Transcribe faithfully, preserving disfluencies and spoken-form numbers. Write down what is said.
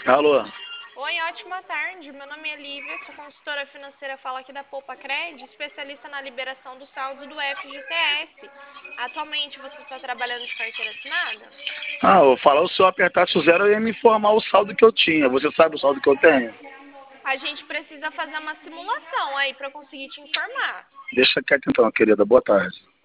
Alô? Oi, ótima tarde. Meu nome é Lívia, sou consultora financeira, falo aqui da Poupa Cred, especialista na liberação dos saldos do F G T S. Atualmente você está trabalhando de carteira assinada? Ah, eu falar, se eu apertasse o zero, eu ia me informar o saldo que eu tinha. Você sabe o saldo que eu tenho? A gente precisa fazer uma simulação aí para conseguir te informar. Deixa quieto então, querida. Boa tarde.